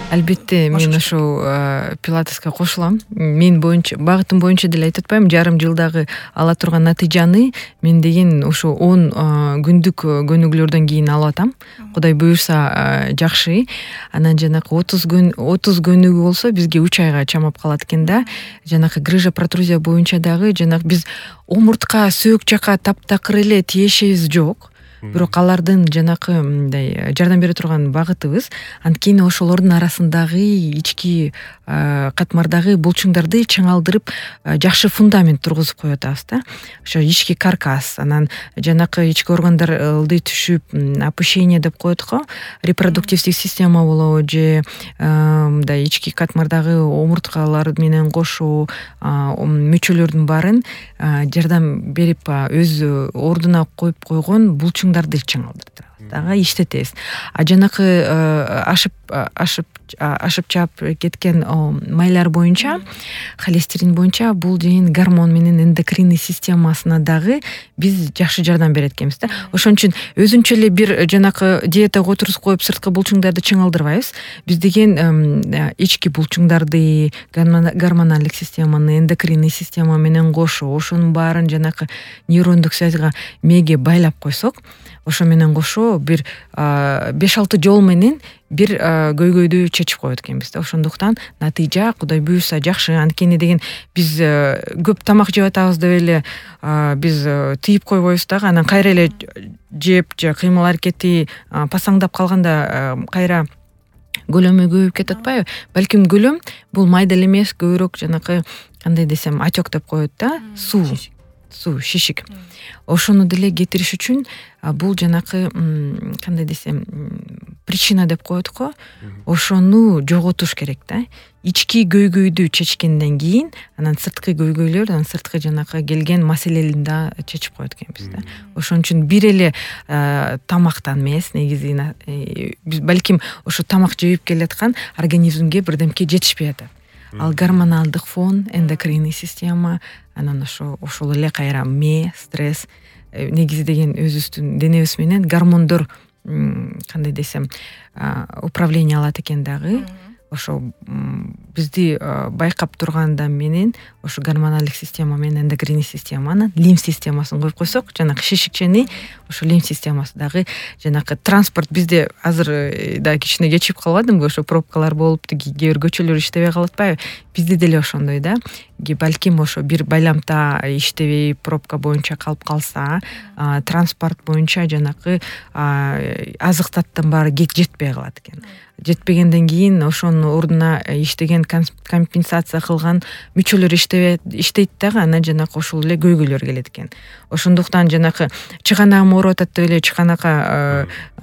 Албетте мен ошол пилатеска кошулам. Мен боюнча багытым боюнча деле айтып атпаймынбы, жарым жылдагы ала турган натыйжаны мен деген ошо 10 күндүк көнүгүүлөрдөн кийин алып атам. Кудай буюрса жакшы. Анан жанакы 30 көнүгүү болсо бизге 3 айга чамап калат экен да. Жанакы грыжа протрузия боюнча дагы жанакы биз омуртка сөөк жака таптакыр эле тиешебиз жок. Бирок алардын жанакы мындай жардам бере турган багытыбыз анткени ошолордун арасындагы ички катмардагы булчуңдарды чыңалдырып жакшы фундамент тургузуп коюп атабыз да. Ошо ички каркас, анан жанакы ички органдар ылдый түшүп, опущение деп коет го, репродуктивдик система болобу же мындай ички катмардагы омурткалар менен кошо мүчөлөрдүн баарын жардам берип өз ордуна коюп койгон булчуңдарды чыңалдырып дагы иштетебиз. Жанакы ашып чаап кеткен майлар боюнча, холестерин боюнча бул деген гормон менен эндокринный системасына дагы биз жакшы жардам берет экенбиз да. Ошон үчүн өзүнчө эле бир жанакы диетага отуруп коюп сырткы булчуңдарды чыңалдырбайбыз. Биз деген ички булчуңдарды, гормоналдык системаны, эндокринный система менен кошо ошонун баарын жанакы нейрондук связьга мээге байлап койсок, ошо менен кошо бир 5-6 жол менен бир көйгөйдү чечип коет экенбиз да. Ошондуктан натыйжа Кудай буюрса жакшы. Анткени деген биз көп тамак жеп атабыз деп эле биз тыйып койбойбуз дагы. Анан кайра эле жеп же кыймыл аракети пасаңдап калганда кайра көлөмү көбөйүп кетип атпайбы? Балким көлөм бул майда эле эмес, көбүрөөк жанакы кандай десем отек деп коет да, суу, шишик. Ошону деле кетириш үчүн бул жанакы кандай десем причина деп коет го. Ошону жоготуш керек да. Ички көйгөйдү чечкенден кийин анан сырткы көйгөйлөр, анан сырткы жанакы келген маселелерин да чечип коет экенбиз да. Ошон үчүн бир эле тамактан эмес, негизи биз балким ошо тамак жеп келаткан организмге бирдемке жетишпей атат. Ал гормоналдык фон, эндокринный система, анан ошол эле кайра стресс, негизи деген өзүбүздүн денебиз менен гормондор кандай десем управление алат экен дагы. Ошо бизди байкап турганда менен ошо гормоналдык система менен эндокринный системаны, лимф системасын коюп койсок, жанакы шишикчени, ошо лимф системасы дагы жанакы транспорт бизде азыр да кичине кечип калбадымбы, ошо пробкалар болуп, кээ бир көчөлөр иштебей калып атпайбы? Бизде деле ошондой да. Балким ошо бир байламта иштебей пробка боюнча калып калса, транспорт боюнча жанакы азыктаттын баары жетпей калат экен. Жетпегенден кийин ошонун ордуна иштеген компенсация кылган мүчөлөр иштейт дагы, анан жанакы ошол эле көйгөйлөр келет экен. Ошондуктан жанакы чыганагым ооруп атат деп эле чыганакка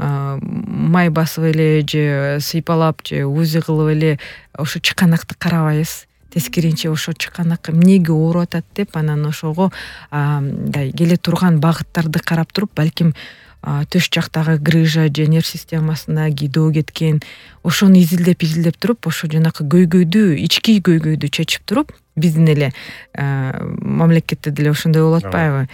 май басып эле же сыйпалап же УЗИ кылып эле ошо чыганакты карабайбыз. Тескеринче ошо чыганак эмнеге ооруп атат деп, анан ошого келе турган багыттарды карап туруп, балким төш жактагы грыжа же нерв системасына гидөө кеткен, ошону изилдеп туруп, ошо жанакы көйгөйдү, ички көйгөйдү чечип туруп, биздин эле мамлекетте деле ошондой болот атпайбы?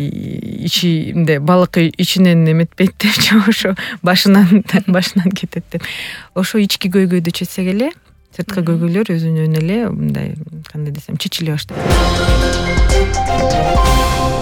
Ичи мындай балык ичинен эметпейт деп, ошо башынан кетет деп. Ошо ички көйгөйдү чечсек эле, сырткы көйгөйлөр өзүнөн эле мындай кандай десем чечиле баштайт.